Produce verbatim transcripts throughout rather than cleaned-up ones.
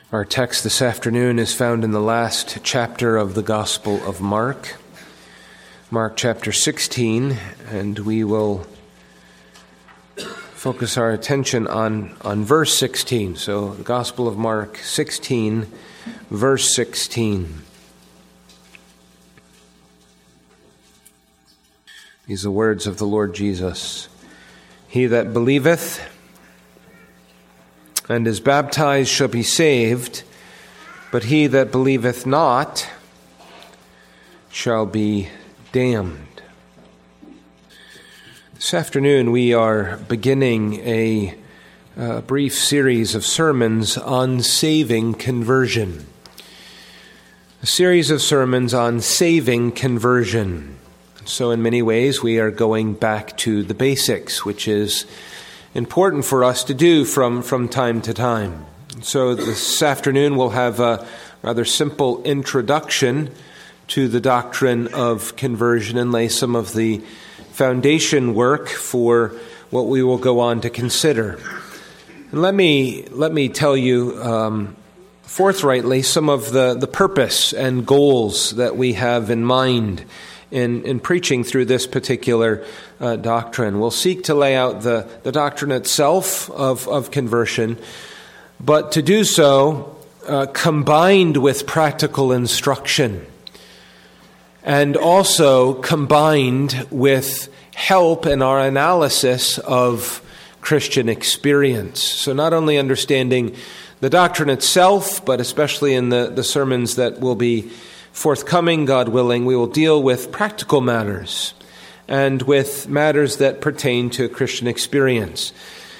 Our text this afternoon is found in the last chapter of the Gospel of Mark, Mark chapter sixteen, and we will focus our attention on, on verse sixteen. So, the Gospel of Mark sixteen, verse sixteen. These are the words of the Lord Jesus. He that believeth and is baptized shall be saved, but he that believeth not shall be damned. This afternoon we are beginning a, a brief series of sermons on saving conversion. A series of sermons on saving conversion. So in many ways we are going back to the basics, which is important for us to do from, from time to time. So this afternoon we'll have a rather simple introduction to the doctrine of conversion and lay some of the foundation work for what we will go on to consider. And let me let me tell you um, forthrightly some of the, the purpose and goals that we have in mind In, in preaching through this particular uh, doctrine. We'll seek to lay out the, the doctrine itself of, of conversion, but to do so uh, combined with practical instruction, and also combined with help in our analysis of Christian experience. So not only understanding the doctrine itself, but especially in the, the sermons that will be forthcoming, God willing, we will deal with practical matters and with matters that pertain to Christian experience.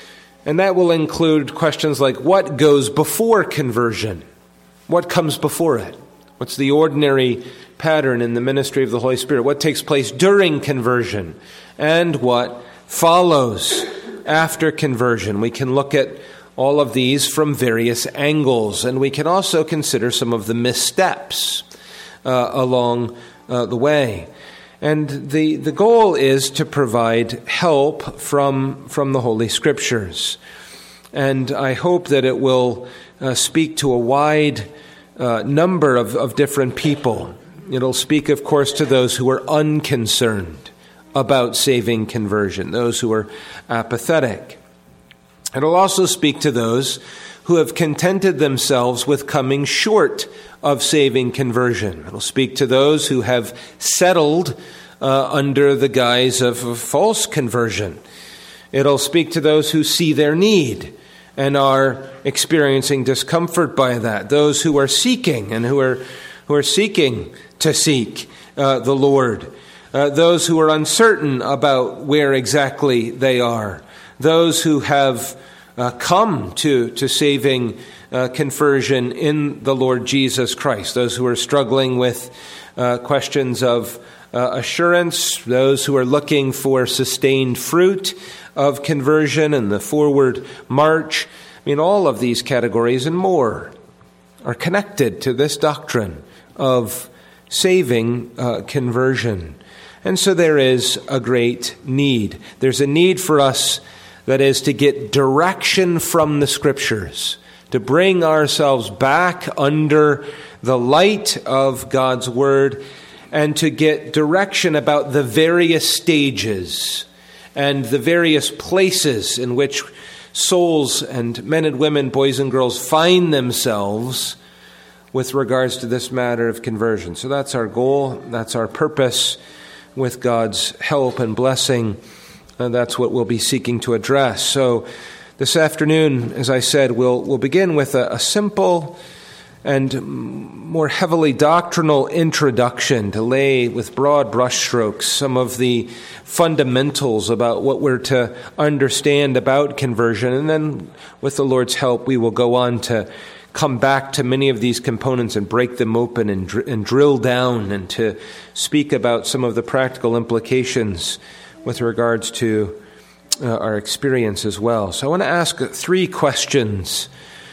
And that will include questions like what goes before conversion? What comes before it? What's the ordinary pattern in the ministry of the Holy Spirit? What takes place during conversion? And what follows after conversion? We can look at all of these from various angles, and we can also consider some of the missteps Uh, along uh, the way. And the, the goal is to provide help from, from the Holy Scriptures. And I hope that it will uh, speak to a wide uh, number of, of different people. It'll speak, of course, to those who are unconcerned about saving conversion, those who are apathetic. It'll also speak to those who have contented themselves with coming short of saving conversion. It'll speak to those who have settled uh, under the guise of a false conversion. It'll speak to those who see their need and are experiencing discomfort by that. Those who are seeking and who are who are seeking to seek uh, the Lord. Uh, those who are uncertain about where exactly they are. Those who have Uh, come to, to saving uh, conversion in the Lord Jesus Christ. Those who are struggling with uh, questions of uh, assurance, those who are looking for sustained fruit of conversion and the forward march. I mean, all of these categories and more are connected to this doctrine of saving uh, conversion. And so there is a great need. There's a need for us, that is, to get direction from the Scriptures, to bring ourselves back under the light of God's Word, and to get direction about the various stages and the various places in which souls and men and women, boys and girls, find themselves with regards to this matter of conversion. So that's our goal, that's our purpose, with God's help and blessing. And that's what we'll be seeking to address. So this afternoon, as I said, we'll we'll begin with a, a simple and more heavily doctrinal introduction to lay with broad brushstrokes some of the fundamentals about what we're to understand about conversion. And then with the Lord's help, we will go on to come back to many of these components and break them open and, dr- and drill down and to speak about some of the practical implications with regards to uh, our experience as well. So I want to ask three questions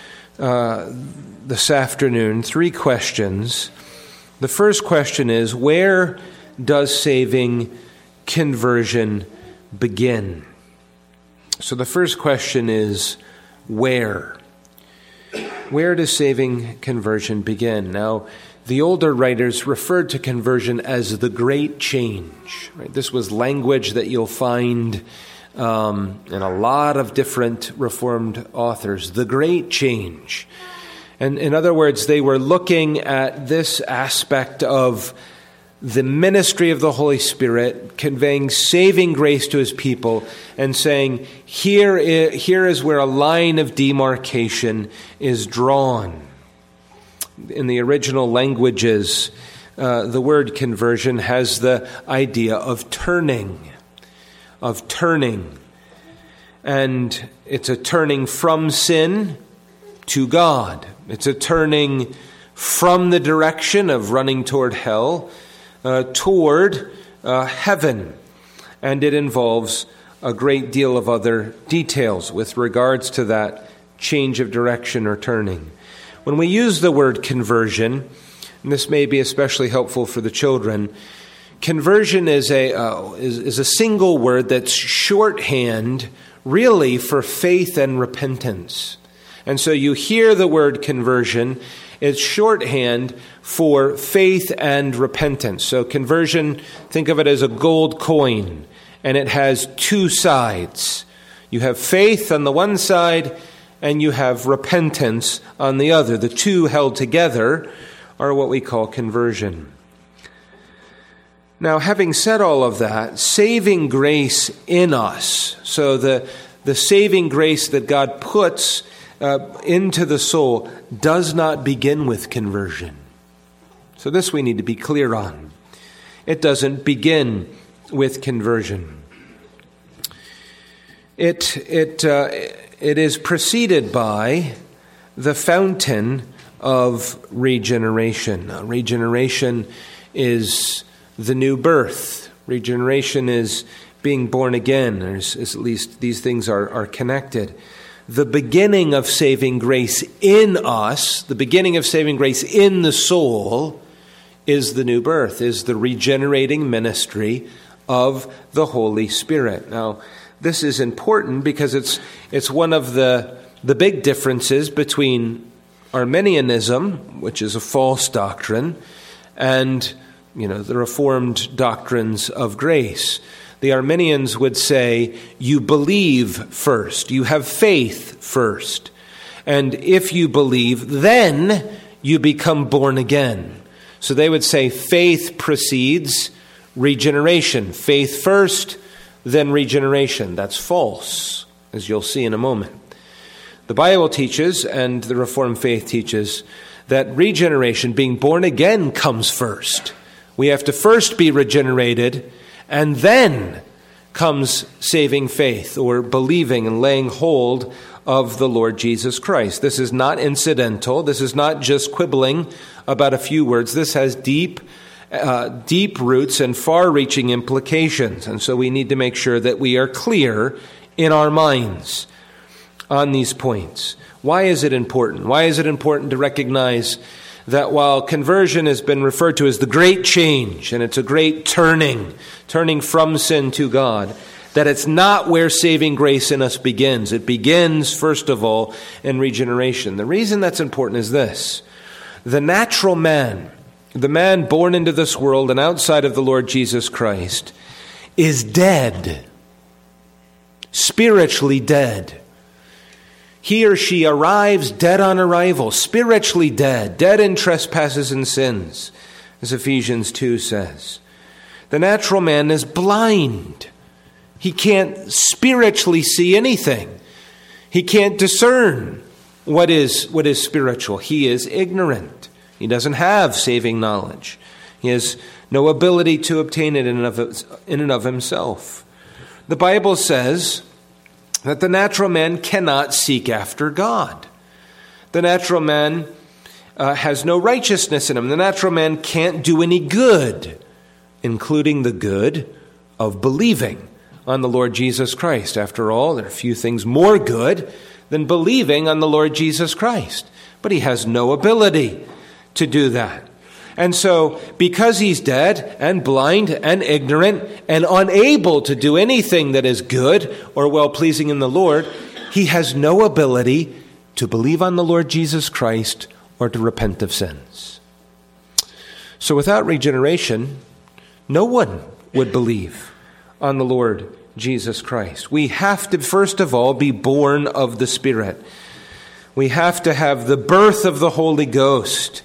uh, this afternoon, three questions. The first question is, where does saving conversion begin? So the first question is, where? where does saving conversion begin? Now, the older writers referred to conversion as the great change. Right? This was language that you'll find um, in a lot of different Reformed authors. The great change. And in other words, they were looking at this aspect of the ministry of the Holy Spirit, conveying saving grace to his people, and saying, here is, here is where a line of demarcation is drawn. In the original languages, uh, the word conversion has the idea of turning, of turning. And it's a turning from sin to God. It's a turning from the direction of running toward hell uh, toward uh, heaven. And it involves a great deal of other details with regards to that change of direction or turning. When we use the word conversion, and this may be especially helpful for the children, conversion is a uh, is, is a single word that's shorthand, really, for faith and repentance. And so you hear the word conversion, it's shorthand for faith and repentance. So conversion, think of it as a gold coin, and it has two sides. You have faith on the one side, and you have repentance on the other. The two held together are what we call conversion. Now, having said all of that, saving grace in us, so the, the saving grace that God puts uh, into the soul does not begin with conversion. So this we need to be clear on. It doesn't begin with conversion. It, it, uh, it is preceded by the fountain of regeneration. Now, regeneration is the new birth. Regeneration is being born again. There's, at least these things are, are connected. The beginning of saving grace in us, the beginning of saving grace in the soul, is the new birth, is the regenerating ministry of the Holy Spirit. Now, this is important because it's it's one of the the big differences between Arminianism, which is a false doctrine, and you know the Reformed doctrines of grace. The Arminians would say you believe first, you have faith first, and if you believe, then you become born again. So they would say faith precedes regeneration. Faith first, then regeneration. That's false, as you'll see in a moment. The Bible teaches, and the Reformed faith teaches, that regeneration, being born again, comes first. We have to first be regenerated, and then comes saving faith, or believing and laying hold of the Lord Jesus Christ. This is not incidental. This is not just quibbling about a few words. This has deep Uh, deep roots and far-reaching implications. And so we need to make sure that we are clear in our minds on these points. Why is it important? Why is it important to recognize that while conversion has been referred to as the great change, and it's a great turning, turning from sin to God, that it's not where saving grace in us begins. It begins, first of all, in regeneration. The reason that's important is this. The natural man, the man born into this world and outside of the Lord Jesus Christ, is dead, spiritually dead. He or she arrives dead on arrival, spiritually dead, dead in trespasses and sins, as Ephesians two says. The natural man is blind. He can't spiritually see anything. He can't discern what is, what is spiritual. He is ignorant. He doesn't have saving knowledge. He has no ability to obtain it in and of, in and of himself. The Bible says that the natural man cannot seek after God. The natural man uh, has no righteousness in him. The natural man can't do any good, including the good of believing on the Lord Jesus Christ. After all, there are a few things more good than believing on the Lord Jesus Christ. But he has no ability to do that. And so, because he's dead and blind and ignorant and unable to do anything that is good or well-pleasing in the Lord, he has no ability to believe on the Lord Jesus Christ or to repent of sins. So without regeneration, no one would believe on the Lord Jesus Christ. We have to, first of all, be born of the Spirit. We have to have the birth of the Holy Ghost.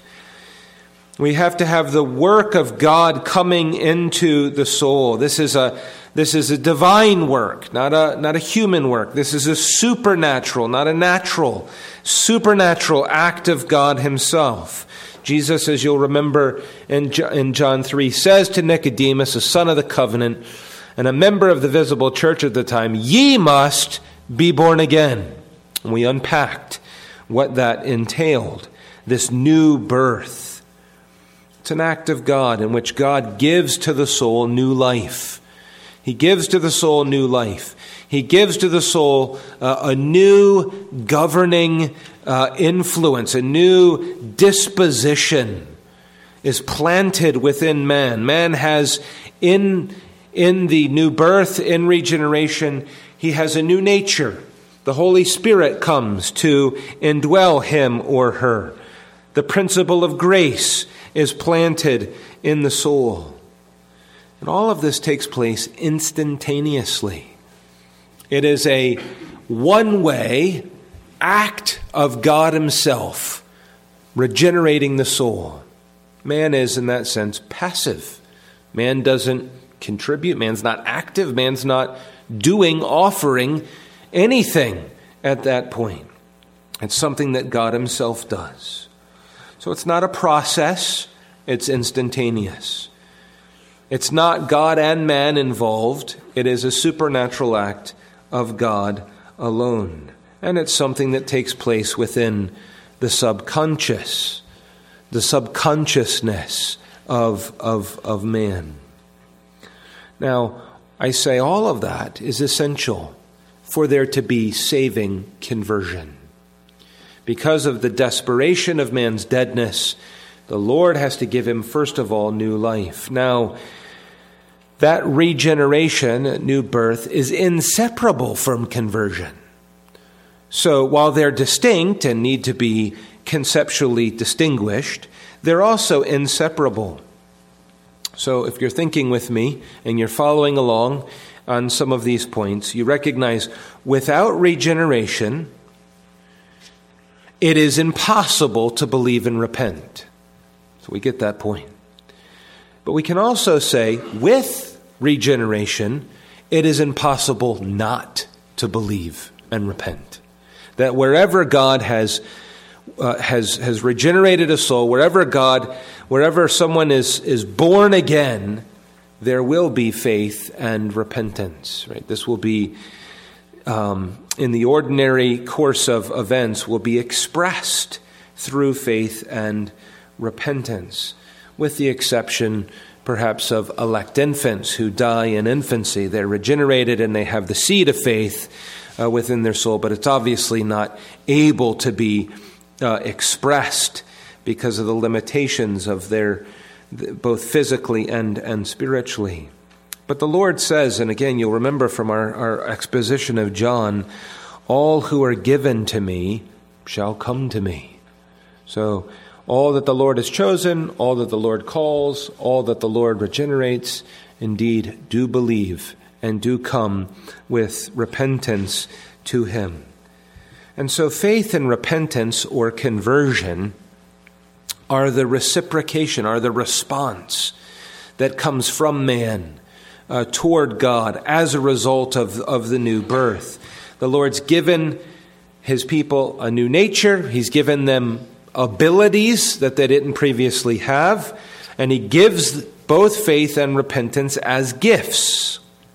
We have to have the work of God coming into the soul. This is a this is a divine work, not a not a human work. This is a supernatural, not a natural, supernatural act of God himself. Jesus, as you'll remember in in John three, says to Nicodemus, a son of the covenant and a member of the visible church at the time, "Ye must be born again." And we unpacked what that entailed, this new birth. It's an act of God in which God gives to the soul new life. He gives to the soul new life. He gives to the soul uh, a new governing uh, influence, a new disposition is planted within man. Man has in, in the new birth, in regeneration, he has a new nature. The Holy Spirit comes to indwell him or her. The principle of grace is planted in the soul. And all of this takes place instantaneously. It is a one-way act of God himself regenerating the soul. Man is, in that sense, passive. Man doesn't contribute. Man's not active. Man's not doing, offering anything at that point. It's something that God himself does. So it's not a process, it's instantaneous. It's not God and man involved, it is a supernatural act of God alone. And it's something that takes place within the subconscious, the subconsciousness of, of, of man. Now, I say all of that is essential for there to be saving conversion. Because of the desperation of man's deadness, the Lord has to give him, first of all, new life. Now, that regeneration, new birth, is inseparable from conversion. So while they're distinct and need to be conceptually distinguished, they're also inseparable. So if you're thinking with me and you're following along on some of these points, you recognize without regeneration, it is impossible to believe and repent. So we get that point. But we can also say, with regeneration, it is impossible not to believe and repent. That wherever God has uh, has has regenerated a soul, wherever God, wherever someone is is born again, there will be faith and repentance. Right? This will be um, in the ordinary course of events will be expressed through faith and repentance, with the exception perhaps of elect infants who die in infancy. They're regenerated and they have the seed of faith uh, within their soul, but it's obviously not able to be uh, expressed because of the limitations of their, both physically and, and spiritually. But the Lord says, and again, you'll remember from our, our exposition of John, all who are given to me shall come to me. So all that the Lord has chosen, all that the Lord calls, all that the Lord regenerates, indeed do believe and do come with repentance to him. And so faith and repentance or conversion are the reciprocation, are the response that comes from man uh, toward God as a result of, of the new birth. The Lord's given his people a new nature. He's given them abilities that they didn't previously have, and he gives both faith and repentance as gifts.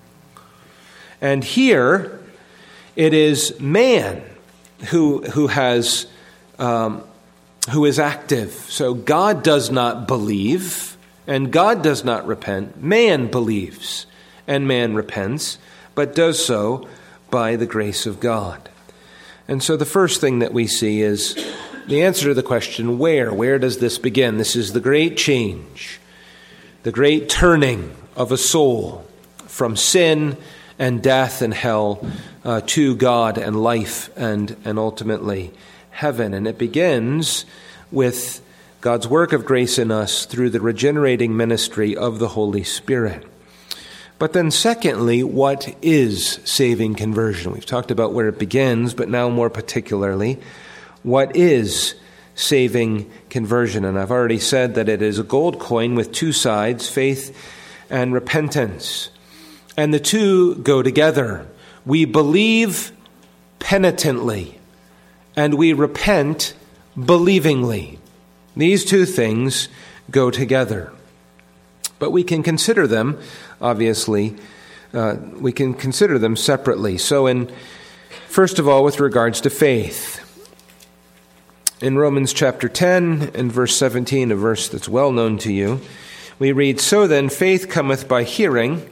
And here it is man who who has um, who is active. So God does not believe and God does not repent. Man believes and man repents, but does so by the grace of God. And so the first thing that we see is the answer to the question, where? Where does this begin? This is the great change, the great turning of a soul from sin and death and hell uh, to God and life and, and ultimately heaven. And it begins with God's work of grace in us through the regenerating ministry of the Holy Spirit. But then secondly, what is saving conversion? We've talked about where it begins, but now more particularly, what is saving conversion? And I've already said that it is a gold coin with two sides, faith and repentance. And the two go together. We believe penitently, and we repent believingly. These two things go together. But we can consider them, obviously, uh, we can consider them separately. So in, first of all, with regards to faith, in Romans chapter ten and verse seventeen, a verse that's well known to you, we read, "So then faith cometh by hearing,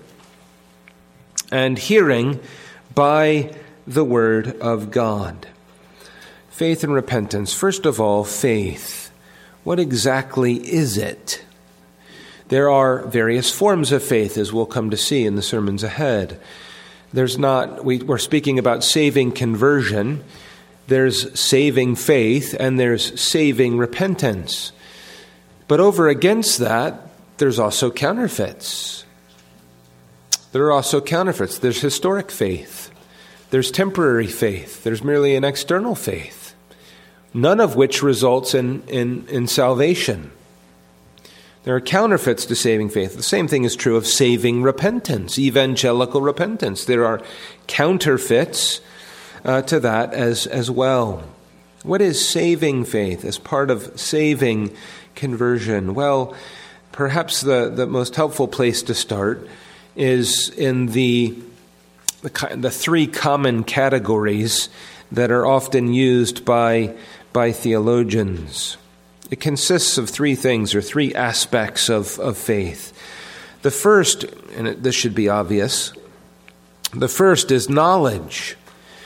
and hearing by the word of God." Faith and repentance. First of all, faith. What exactly is it? There are various forms of faith, as we'll come to see in the sermons ahead. There's not, we, we're speaking about saving conversion. There's saving faith, and there's saving repentance. But over against that, there's also counterfeits. There are also counterfeits. There's historic faith. There's temporary faith. There's merely an external faith, none of which results in, in, in salvation. There are counterfeits to saving faith. The same thing is true of saving repentance, evangelical repentance. There are counterfeits uh, to that as, as well. What is saving faith as part of saving conversion? Well, perhaps the, the most helpful place to start is in the, the, the three common categories that are often used by, by theologians. It consists of three things, or three aspects of, of faith. The first, and it, this should be obvious, the first is knowledge.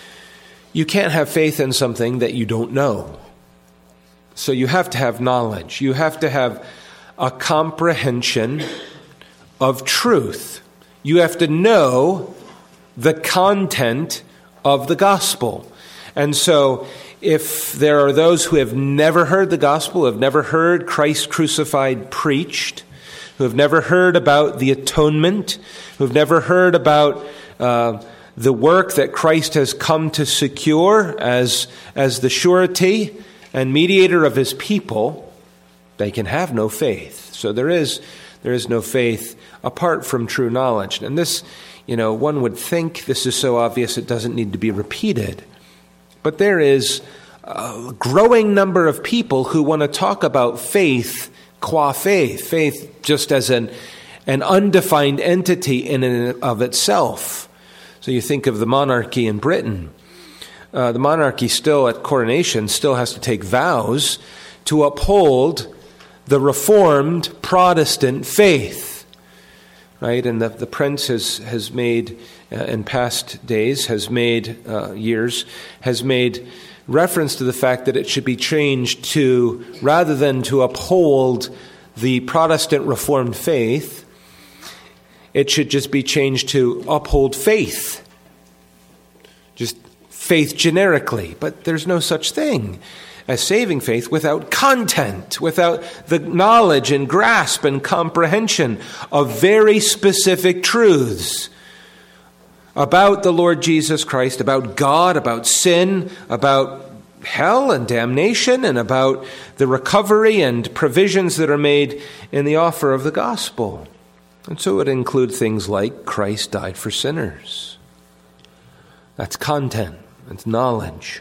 You can't have faith in something that you don't know. So you have to have knowledge. You have to have a comprehension of truth. You have to know the content of the gospel. And so if there are those who have never heard the gospel, have never heard Christ crucified preached, who have never heard about the atonement, who have never heard about uh, the work that Christ has come to secure as, as the surety and mediator of his people, they can have no faith. So there is, there is no faith apart from true knowledge. And this, you know, one would think this is so obvious it doesn't need to be repeated. But there is a growing number of people who want to talk about faith qua faith, faith just as an, an undefined entity in and of itself. So you think of the monarchy in Britain. Uh, the monarchy still at coronation still has to take vows to uphold the Reformed Protestant faith, right? And the, the prince has, has made, uh, in past days, has made, uh, years, has made reference to the fact that it should be changed to, rather than to uphold the Protestant Reformed faith, it should just be changed to uphold faith. Just faith generically. But there's no such thing as saving faith without content, without the knowledge and grasp and comprehension of very specific truths about the Lord Jesus Christ, about God, about sin, about hell and damnation, and about the recovery and provisions that are made in the offer of the gospel. And so it includes things like Christ died for sinners. That's content. That's knowledge.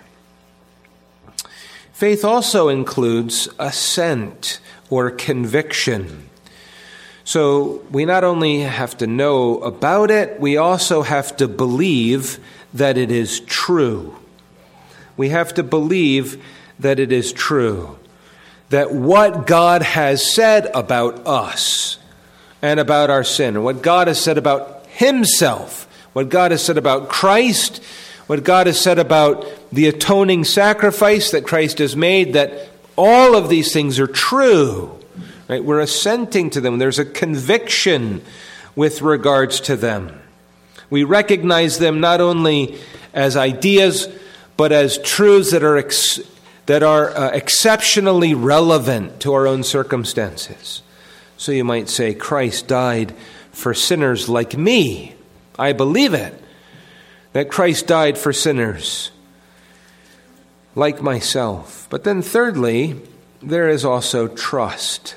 Faith also includes assent or conviction. So we not only have to know about it, we also have to believe that it is true. We have to believe that it is true. That what God has said about us and about our sin, and what God has said about himself, what God has said about Christ, what God has said about the atoning sacrifice that Christ has made, that all of these things are true. Right? We're assenting to them. There's a conviction with regards to them. We recognize them not only as ideas, but as truths that are ex- that are uh, exceptionally relevant to our own circumstances. So you might say, Christ died for sinners like me. I believe it, that Christ died for sinners like myself. But then thirdly, there is also trust.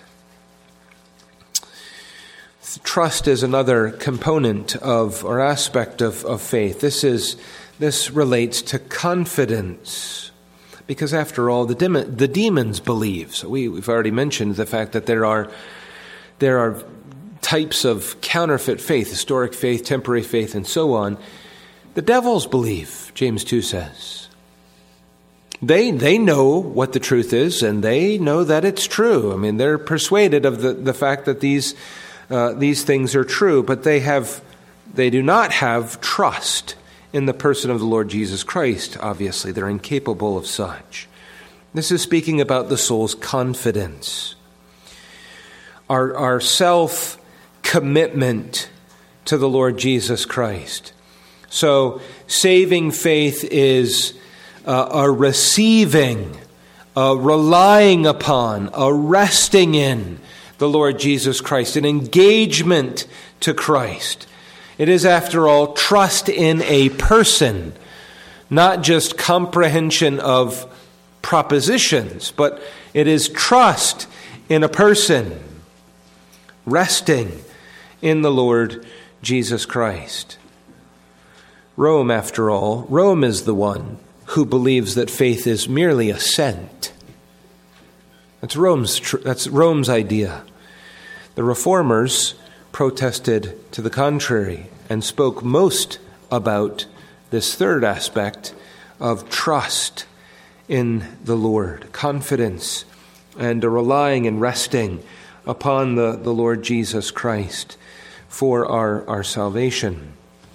Trust is another component of or aspect of, of faith. This is this relates to confidence, because after all, the, dem- the demons believe. So we, we've already mentioned the fact that there are there are types of counterfeit faith, historic faith, temporary faith, and so on. The devils believe, James two says. They they know what the truth is, and they know that it's true. I mean, they're persuaded of the, the fact that these uh, these things are true, but they have they do not have trust in the person of the Lord Jesus Christ. Obviously, they're incapable of such. This is speaking about the soul's confidence, our our self-commitment to the Lord Jesus Christ. So, saving faith is Uh, a receiving, a relying upon, a resting in the Lord Jesus Christ, an engagement to Christ. It is, after all, trust in a person, not just comprehension of propositions, but it is trust in a person, resting in the Lord Jesus Christ. Rome, after all, Rome is the one who believes that faith is merely assent. That's Rome's tr- that's Rome's idea. The Reformers protested to the contrary and spoke most about this third aspect of trust in the Lord, confidence and a relying and resting upon the, the Lord Jesus Christ for our, our salvation.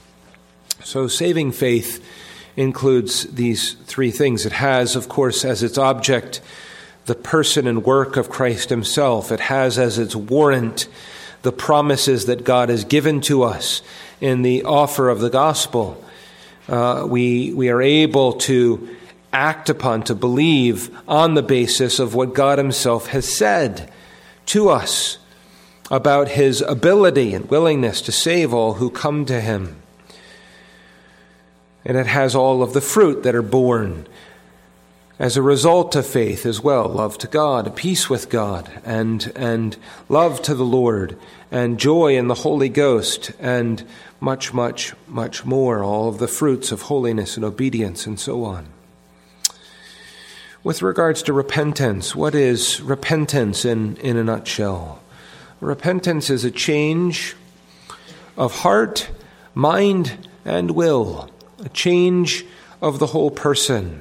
So saving faith includes these three things. It has, of course, as its object the person and work of Christ himself. It has as its warrant the promises that God has given to us in the offer of the gospel. Uh, we, we are able to act upon, to believe on the basis of what God himself has said to us about his ability and willingness to save all who come to him. And it has all of the fruit that are born as a result of faith as well. Love to God, peace with God, and, and love to the Lord, and joy in the Holy Ghost, and much, much, much more. All of the fruits of holiness and obedience and so on. With regards to repentance, what is repentance in, in a nutshell? Repentance is a change of heart, mind, and will. A change of the whole person.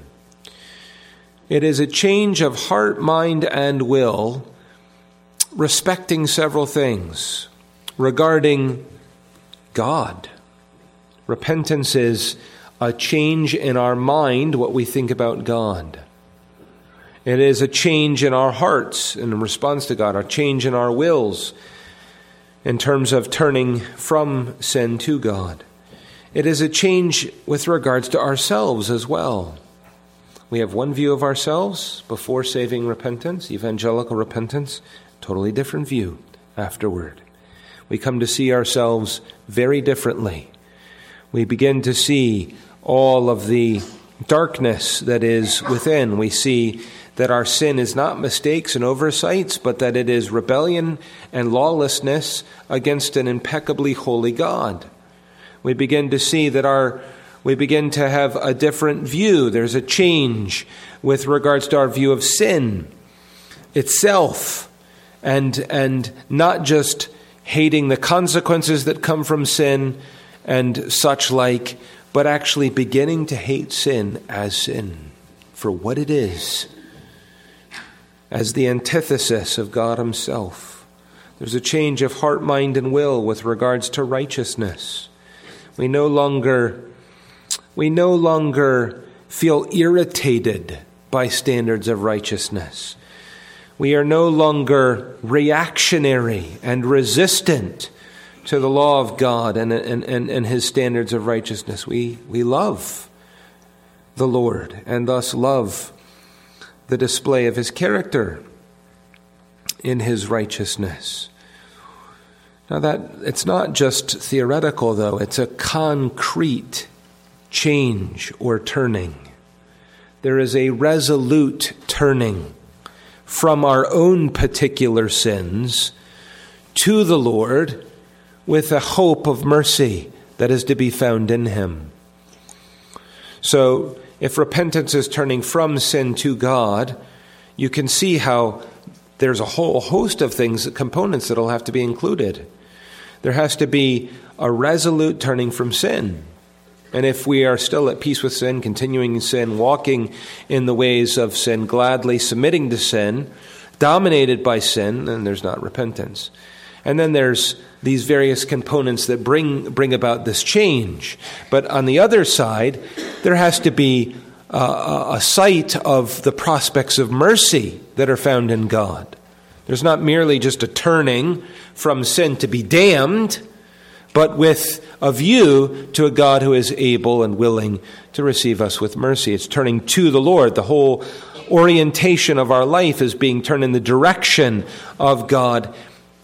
It is a change of heart, mind, and will, respecting several things regarding God. Repentance is a change in our mind, what we think about God. It is a change in our hearts in response to God, a change in our wills in terms of turning from sin to God. It is a change with regards to ourselves as well. We have one view of ourselves before saving repentance, evangelical repentance, totally different view afterward. We come to see ourselves very differently. We begin to see all of the darkness that is within. We see that our sin is not mistakes and oversights, but that it is rebellion and lawlessness against an impeccably holy God. We begin to see that our, we begin to have a different view. There's a change with regards to our view of sin itself, and, and not just hating the consequences that come from sin and such like, but actually beginning to hate sin as sin for what it is, as the antithesis of God himself. There's a change of heart, mind, and will with regards to righteousness. We no longer, we no longer feel irritated by standards of righteousness. We are no longer reactionary and resistant to the law of God and, and, and, and his standards of righteousness. We, we love the Lord and thus love the display of his character in his righteousness. Now that it's not just theoretical, though. It's a concrete change or turning. There is a resolute turning from our own particular sins to the Lord with a hope of mercy that is to be found in him. So if repentance is turning from sin to God, you can see how there's a whole host of things, components that will have to be included. There has to be a resolute turning from sin. And if we are still at peace with sin, continuing in sin, walking in the ways of sin, gladly submitting to sin, dominated by sin, then there's not repentance. And then there's these various components that bring bring about this change. But on the other side, there has to be uh, a sight of the prospects of mercy that are found in God. There's not merely just a turning from sin to be damned, but with a view to a God who is able and willing to receive us with mercy. It's turning to the Lord. The whole orientation of our life is being turned in the direction of God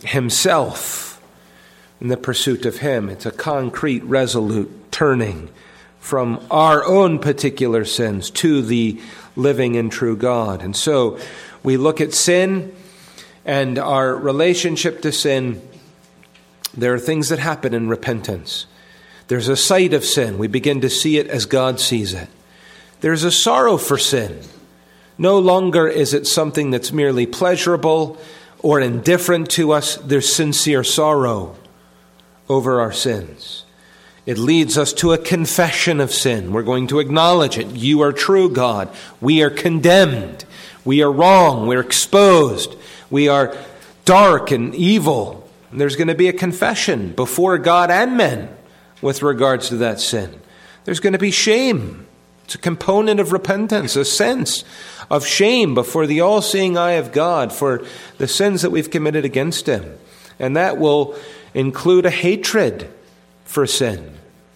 himself, in the pursuit of him. It's a concrete, resolute turning from our own particular sins to the living and true God. And so we look at sin and our relationship to sin. There are things that happen in repentance. There's a sight of sin. We begin to see it as God sees it. There's a sorrow for sin. No longer is it something that's merely pleasurable or indifferent to us. There's sincere sorrow over our sins. It leads us to a confession of sin. We're going to acknowledge it. You are true, God. We are condemned. We are wrong. We're exposed. We are dark and evil. And there's going to be a confession before God and men with regards to that sin. There's going to be shame. It's a component of repentance, a sense of shame before the all-seeing eye of God for the sins that we've committed against him. And that will include a hatred for sin.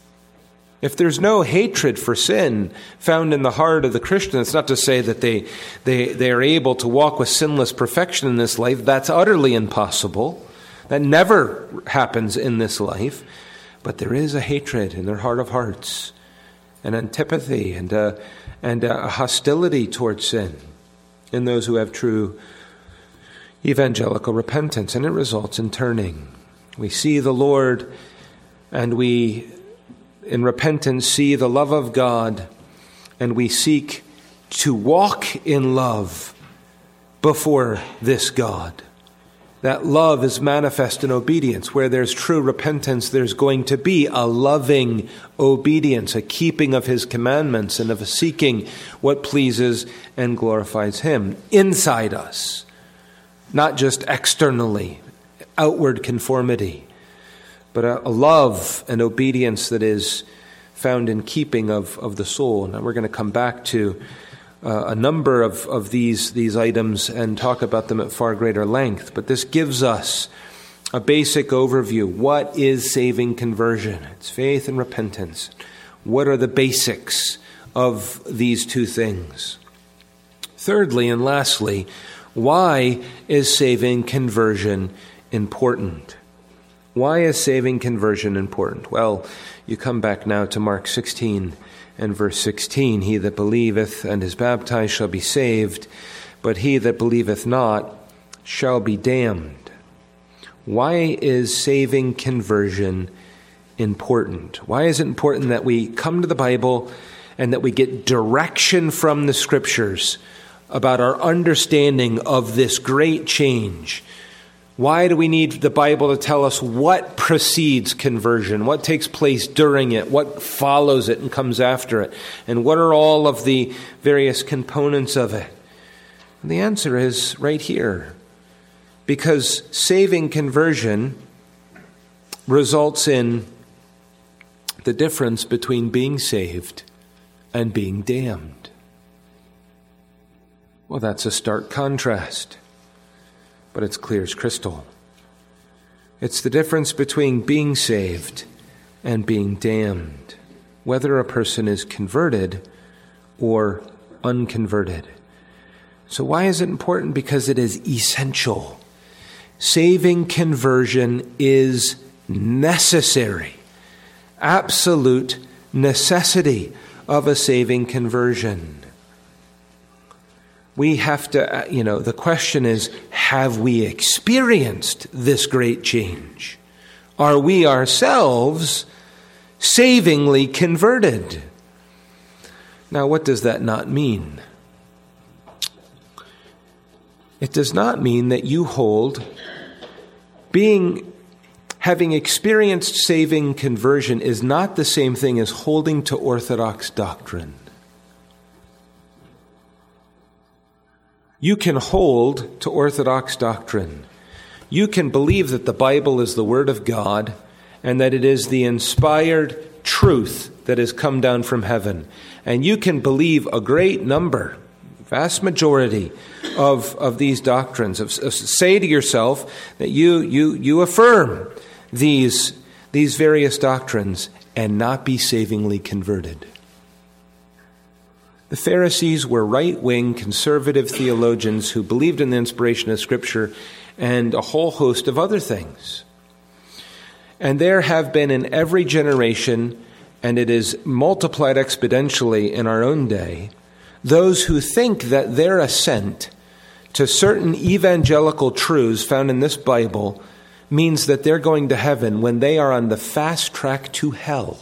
If there's no hatred for sin found in the heart of the Christian, it's not to say that they, they, they are able to walk with sinless perfection in this life. That's utterly impossible. That never happens in this life. But there is a hatred in their heart of hearts, an antipathy and a, and a hostility towards sin in those who have true evangelical repentance, and it results in turning. We see the Lord, and we, in repentance, see the love of God, and we seek to walk in love before this God. That love is manifest in obedience. Where there's true repentance, there's going to be a loving obedience, a keeping of his commandments, and of a seeking what pleases and glorifies him inside us. Not just externally, outward conformity, but a, a love and obedience that is found in keeping of, of the soul. Now we're going to come back to Uh, a number of, of these, these items and talk about them at far greater length. But this gives us a basic overview. What is saving conversion? It's faith and repentance. What are the basics of these two things? Thirdly and lastly, why is saving conversion important? Why is saving conversion important? Well, you come back now to Mark sixteen and verse sixteen. He that believeth and is baptized shall be saved, but he that believeth not shall be damned. Why is saving conversion important? Why is it important that we come to the Bible and that we get direction from the Scriptures about our understanding of this great change? Why do we need the Bible to tell us what precedes conversion, what takes place during it, what follows it and comes after it, and what are all of the various components of it? And the answer is right here. Because saving conversion results in the difference between being saved and being damned. Well, that's a stark contrast, but it's clear as crystal. It's the difference between being saved and being damned, whether a person is converted or unconverted. So why is it important? Because it is essential. Saving conversion is necessary. Absolute necessity of a saving conversion. We have to, you know, the question is, have we experienced this great change? Are we ourselves savingly converted? Now, what does that not mean? It does not mean that you hold being, having experienced saving conversion is not the same thing as holding to orthodox doctrine. You can hold to orthodox doctrine. You can believe that the Bible is the Word of God and that it is the inspired truth that has come down from heaven. And you can believe a great number, vast majority of, of these doctrines. Of, of, say to yourself that you, you, you affirm these, these various doctrines and not be savingly converted. The Pharisees were right-wing conservative theologians who believed in the inspiration of Scripture and a whole host of other things. And there have been in every generation, and it is multiplied exponentially in our own day, those who think that their assent to certain evangelical truths found in this Bible means that they're going to heaven when they are on the fast track to hell.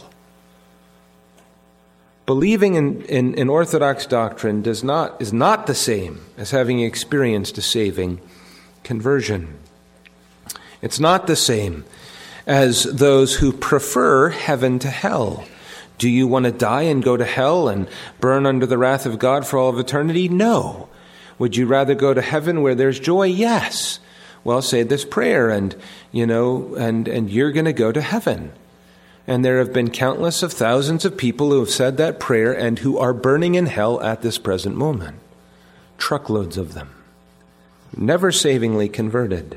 Believing in, in, in orthodox doctrine does not is not the same as having experienced a saving conversion. It's not the same as those who prefer heaven to hell. Do you want to die and go to hell and burn under the wrath of God for all of eternity? No. Would you rather go to heaven where there's joy? Yes. Well, say this prayer and, you know, and, and you're going to go to heaven. And there have been countless of thousands of people who have said that prayer and who are burning in hell at this present moment. Truckloads of them. Never savingly converted.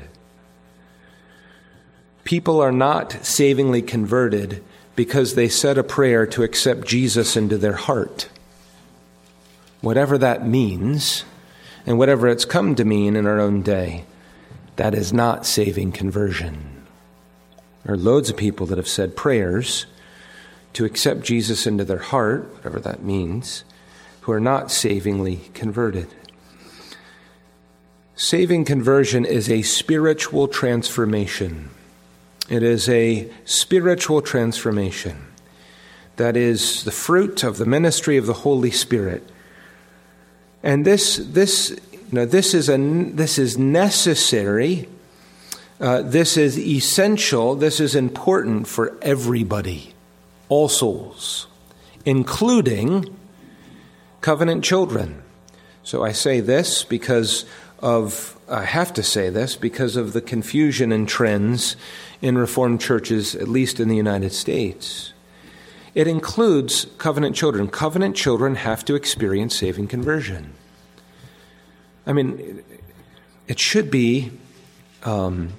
People are not savingly converted because they said a prayer to accept Jesus into their heart. Whatever that means, and whatever it's come to mean in our own day, that is not saving conversion. There are loads of people that have said prayers to accept Jesus into their heart, whatever that means, who are not savingly converted. Saving conversion is a spiritual transformation. It is a spiritual transformation that is the fruit of the ministry of the Holy Spirit. And this, this, you know, this is a this is necessary. Uh, this is essential. This is important for everybody, all souls, including covenant children. So I say this because of, I have to say this because of the confusion and trends in Reformed churches, at least in the United States. It includes covenant children. Covenant children have to experience saving conversion. I mean, it should be... Um,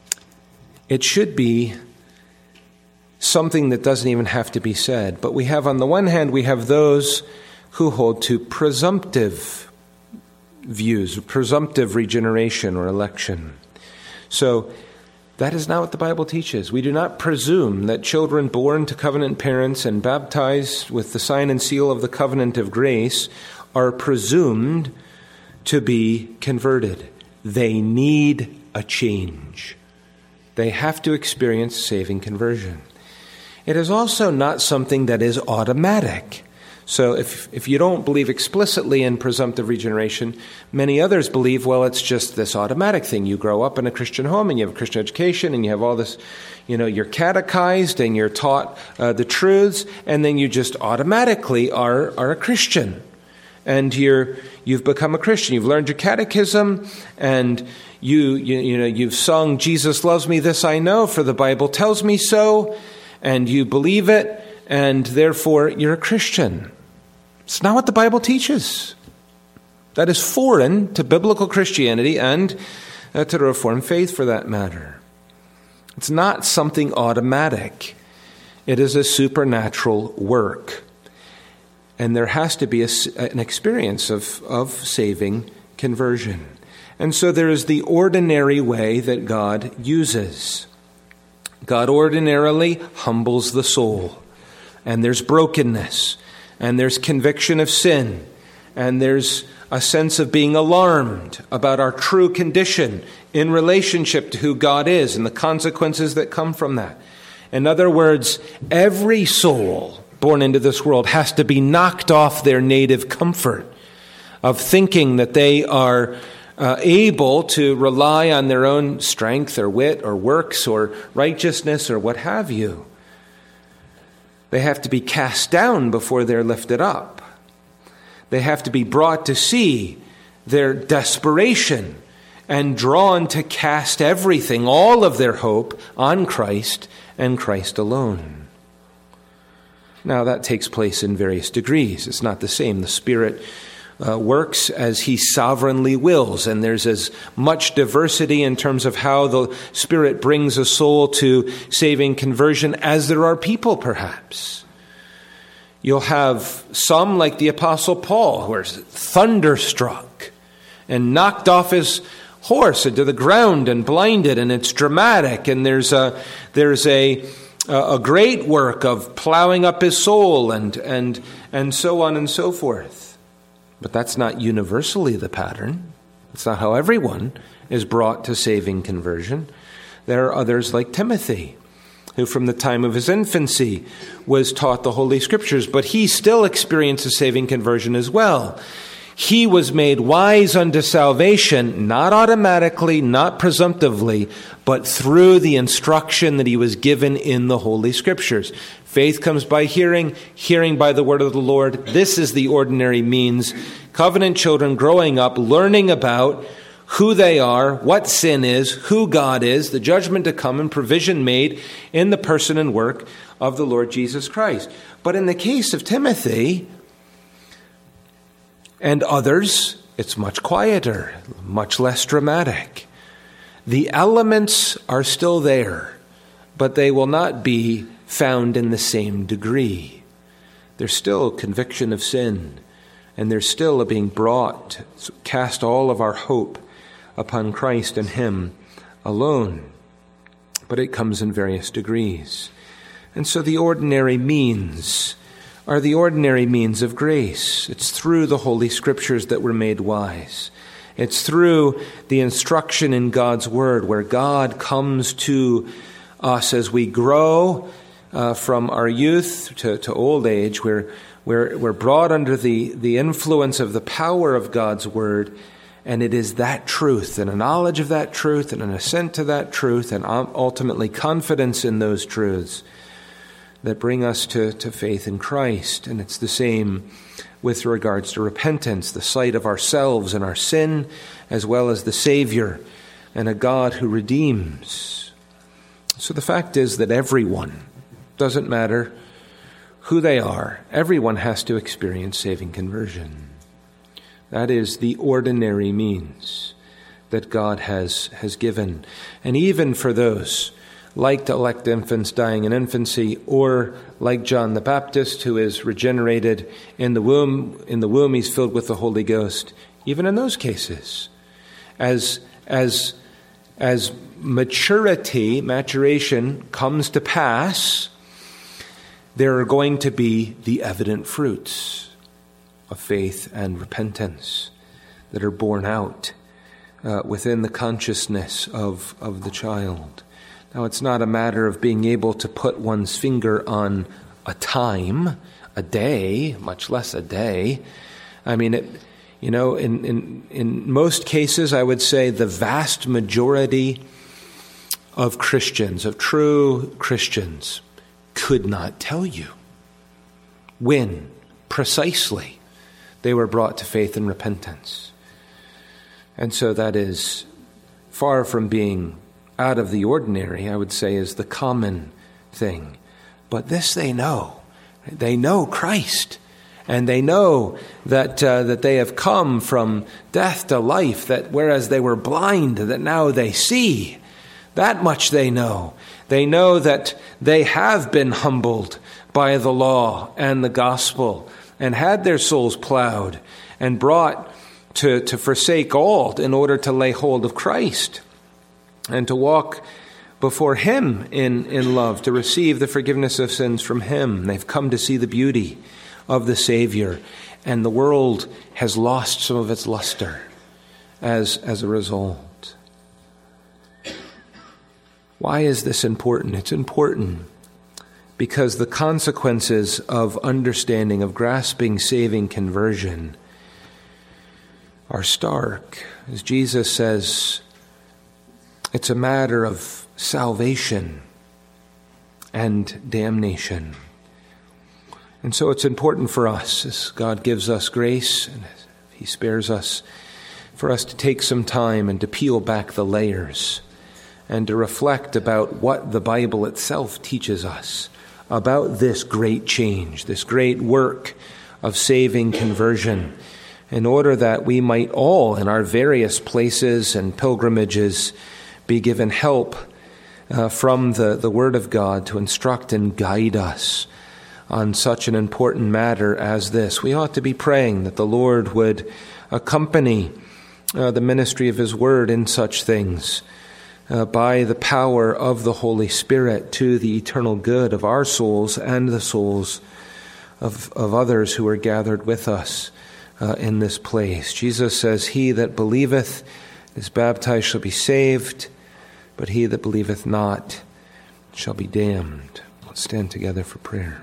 It should be something that doesn't even have to be said. But we have, on the one hand, we have those who hold to presumptive views, presumptive regeneration or election. So that is not what the Bible teaches. We do not presume that children born to covenant parents and baptized with the sign and seal of the covenant of grace are presumed to be converted. They need a change. They have to experience saving conversion. It is also not something that is automatic. So if if you don't believe explicitly in presumptive regeneration, many others believe, well, it's just this automatic thing. You grow up in a Christian home and you have a Christian education and you have all this, you know, you're catechized and you're taught uh, the truths, and then you just automatically are, are a Christian. And you're, you've become a Christian. You've learned your catechism, and you, you, you know, you've sung, Jesus loves me, this I know, for the Bible tells me so, and you believe it, and therefore you're a Christian. It's not what the Bible teaches. That is foreign to biblical Christianity and uh, to the Reformed faith, for that matter. It's not something automatic. It is a supernatural work. And there has to be a, an experience of, of saving conversion. And so there is the ordinary way that God uses. God ordinarily humbles the soul. And there's brokenness. And there's conviction of sin. And there's a sense of being alarmed about our true condition in relationship to who God is and the consequences that come from that. In other words, every soul born into this world has to be knocked off their native comfort of thinking that they are uh, able to rely on their own strength or wit or works or righteousness or what have you. They have to be cast down before they're lifted up. They have to be brought to see their desperation and drawn to cast everything, all of their hope, on Christ and Christ alone. Now, that takes place in various degrees. It's not the same. The Spirit uh, works as He sovereignly wills, and there's as much diversity in terms of how the Spirit brings a soul to saving conversion as there are people, perhaps. You'll have some, like the Apostle Paul, who are thunderstruck and knocked off his horse into the ground and blinded, and it's dramatic, and there's a there's a a great work of plowing up his soul and and and so on and so forth. But that's not universally the pattern. It's not how everyone is brought to saving conversion. There are others like Timothy, who from the time of his infancy was taught the Holy Scriptures, but he still experienced a saving conversion as well. He was made wise unto salvation, not automatically, not presumptively, but through the instruction that he was given in the Holy Scriptures. Faith comes by hearing, hearing by the word of the Lord. This is the ordinary means. Covenant children growing up, learning about who they are, what sin is, who God is, the judgment to come, and provision made in the person and work of the Lord Jesus Christ. But in the case of Timothy and others, it's much quieter, much less dramatic. The elements are still there, but they will not be found in the same degree. There's still conviction of sin, and there's still a being brought to cast all of our hope upon Christ and Him alone. But it comes in various degrees. And so the ordinary means are the ordinary means of grace. It's through the Holy Scriptures that we're made wise. It's through the instruction in God's Word where God comes to us as we grow uh, from our youth to, to old age. We're, we're, we're brought under the, the influence of the power of God's Word, and it is that truth and a knowledge of that truth and an assent to that truth and ultimately confidence in those truths that bring us to, to faith in Christ. And it's the same with regards to repentance, the sight of ourselves and our sin, as well as the Savior and a God who redeems. So the fact is that everyone, doesn't matter who they are, everyone has to experience saving conversion. That is the ordinary means that God has, has given. And even for those like to elect infants dying in infancy, or like John the Baptist, who is regenerated in the womb, in the womb he's filled with the Holy Ghost. Even in those cases, as as as maturity, maturation comes to pass, there are going to be the evident fruits of faith and repentance that are borne out uh, within the consciousness of, of the child. Now, it's not a matter of being able to put one's finger on a time, a day, much less a day. I mean, it, you know, in, in, in most cases, I would say the vast majority of Christians, of true Christians, could not tell you when precisely they were brought to faith and repentance. And so that is far from being out of the ordinary, I would say, is the common thing. But this they know. They know Christ. And they know that uh, that they have come from death to life, that whereas they were blind, that now they see. That much they know. They know that they have been humbled by the law and the gospel and had their souls plowed and brought to, to forsake all in order to lay hold of Christ and to walk before him in, in love, to receive the forgiveness of sins from him. They've come to see the beauty of the Savior, and the world has lost some of its luster as, as a result. Why is this important? It's important because the consequences of understanding, of grasping saving conversion are stark. As Jesus says, it's a matter of salvation and damnation. And so it's important for us, as God gives us grace and he spares us, for us to take some time and to peel back the layers and to reflect about what the Bible itself teaches us about this great change, this great work of saving conversion, in order that we might all, in our various places and pilgrimages, be given help uh, from the, the Word of God to instruct and guide us on such an important matter as this. We ought to be praying that the Lord would accompany uh, the ministry of his Word in such things, Uh, by the power of the Holy Spirit, to the eternal good of our souls and the souls of, of others who are gathered with us uh, in this place. Jesus says, "He that believeth is baptized shall be saved, but he that believeth not shall be damned." Let's stand together for prayer.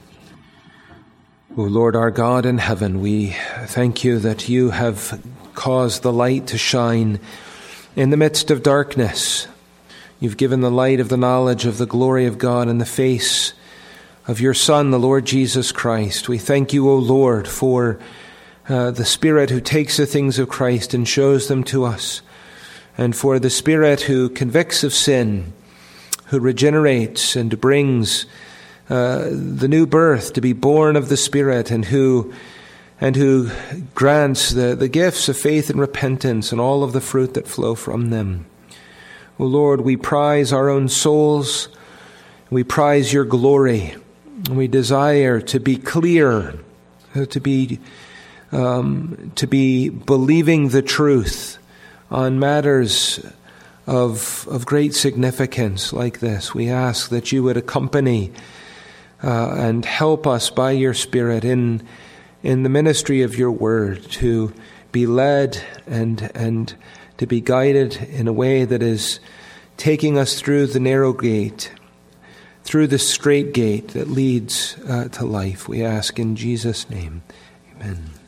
O Lord our God in heaven, we thank you that you have caused the light to shine in the midst of darkness. You've given the light of the knowledge of the glory of God in the face of your Son, the Lord Jesus Christ. We thank you, O Lord, for uh, the Spirit who takes the things of Christ and shows them to us, and for the Spirit who convicts of sin, who regenerates and brings uh, the new birth to be born of the Spirit, and who and who grants the, the gifts of faith and repentance and all of the fruit that flow from them. O Lord, we prize our own souls, we prize your glory, and we desire to be clear, to be um, to be believing the truth on matters of of great significance like this. We ask that you would accompany uh, and help us by your Spirit in in the ministry of your word, to be led and and to be guided in a way that is taking us through the narrow gate, through the straight gate that leads uh, to life. We ask in Jesus' name. Amen.